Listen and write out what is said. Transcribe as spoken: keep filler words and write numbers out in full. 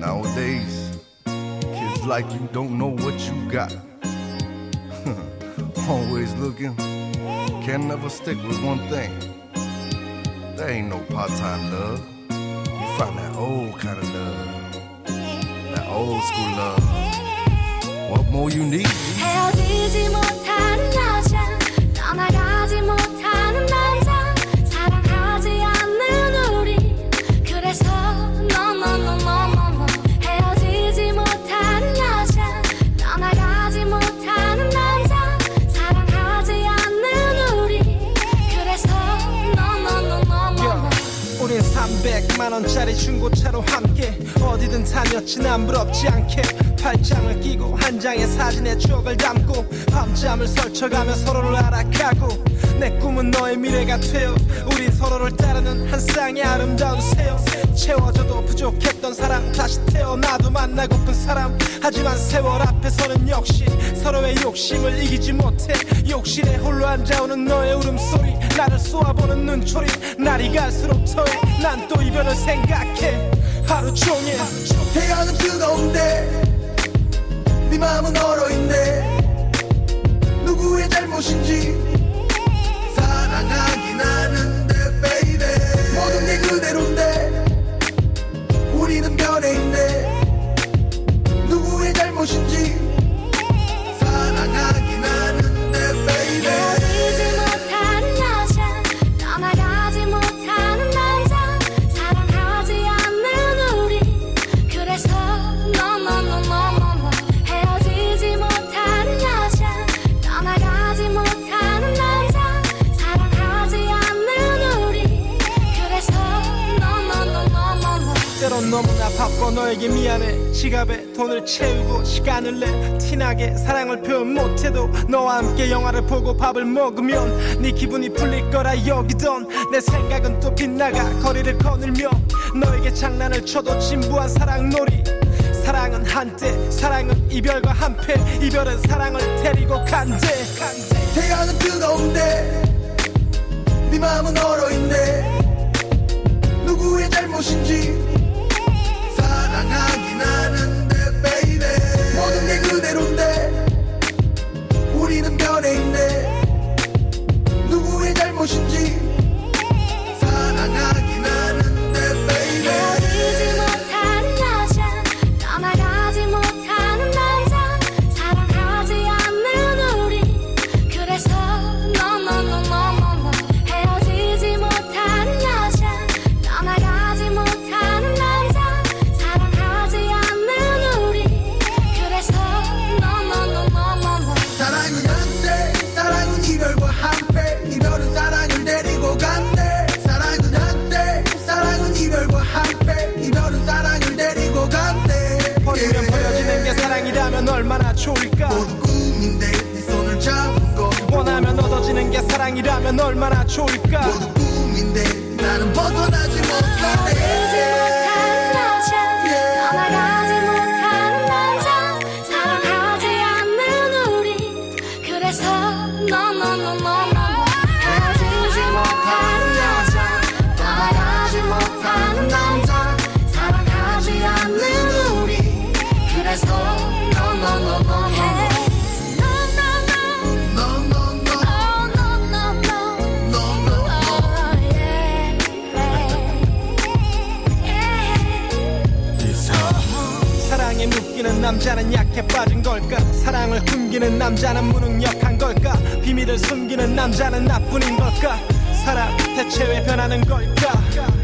Nowadays, kids like you don't know what you got. Always looking, can never stick with one thing. There ain't no part-time love. You find that old kind of love, that old school love. What more you need? 헤어지지 못하는 여자, 떠나가지 못하는 남자, 사랑하지 않는 우리. 그래서 no no no no no no. 헤어지지 못하는 여자, 떠나가지 못하는 남자, 사랑하지 않는 우리. 그래서 no no no no no no. 우린 삼백만 원짜리 중고차로 함께 어디든 다녔지 난 부럽지 않게 팔짱을 끼고 한 장의 사진에 추억을 담고 밤잠을 설쳐가며 서로를 알아가고 내 꿈은 너의 미래가 되어 우린 서로를 따르는 한 쌍의 아름다운 새요 채워져도 부족했던 사람 다시 태어나도 만나고픈 사람 하지만 세월 앞에서는 역시 서로의 욕심을 이기지 못해 욕실에 홀로 앉아오는 너의 울음소리 나를 쏘아보는 눈초리 날이 갈수록 더해 난 또 이별을 생각해 하루 종일 태양은 뜨거운데 네 마음은 얼어있네 누구의 잘못인지 사랑하긴 하는데 baby 모든 게 그대로인데 우리는 변해있네 누구의 잘못인지 사랑하긴 하는데 baby 헤어지지 못하는 여자, 떠나가지 못하는 남자, 사랑하지 않는 우리. 그래서 no no no no no no. 헤어지지 못하는 여자, 떠나가지 못하는 남자, 사랑하지 않는 우리. 그래서 no no no no no no. 때론 너무나 바빠 너에게 미안해 지갑에 돈을 채우고 시간을 내 티나게 사랑을 표현 못해도 너와 함께 영화를 보고 밥을 먹으면 네 기분이 풀릴 거라 여기던 내 생각은 또 빗나가 거리를 거닐며 너에게 장난을 쳐도 진부한 사랑놀이 사랑은 한때 사랑은 이별과 한패 이별은 사랑을 데리고 간대 태양은 뜨거운데 네 마음은 얼어있네 누구의 잘못인지 사랑하긴 하는데 baby 모든 게 그대로인데 우리는 변해있네 누구의 잘못인지 사랑하긴 하는데 baby 헤어지지 못하는 여자, 떠나가지 못하는 남자, 사랑하지 않는 우리. 그래서 no no no no no no. 헤어지지 못하는 여자, 떠나가지 못하는 남자, 사랑하지 않는 우리. 그래서 no no no no no no. 사랑은 한때 사랑은 이별과 한패 이별은 사랑을 데리고 간대 사랑은 한때 사랑은 이별과 한패 이별은 사랑을 데리고 간대 버리면 버려지는 게 사랑이라면 얼마나 좋을까 모두 꿈인데 네 손을 잡은 거 원하면 얻어지는 게 사랑이라면 얼마나 좋을까 모두 꿈인데 나는 벗어나지 못해 헤어지지 못하는 여자, 떠나가지 못하는 남자, 사랑하지 않는 우리. 그래서 no no no no no. 헤어지지 못하는 여자, 떠나가지 못하는 남자, 사랑하지 않는 우리. 그래서 no no no no no. No no no. No no no Oh no no no. no no no Oh yeah. 사랑에 묶이는 남자는 약해 빠진 걸까 사랑을 숨기는 남자는 무능력한 걸까 비밀을 숨기는 남자는 나뿐인 걸까 사랑 대체 왜 변하는 걸까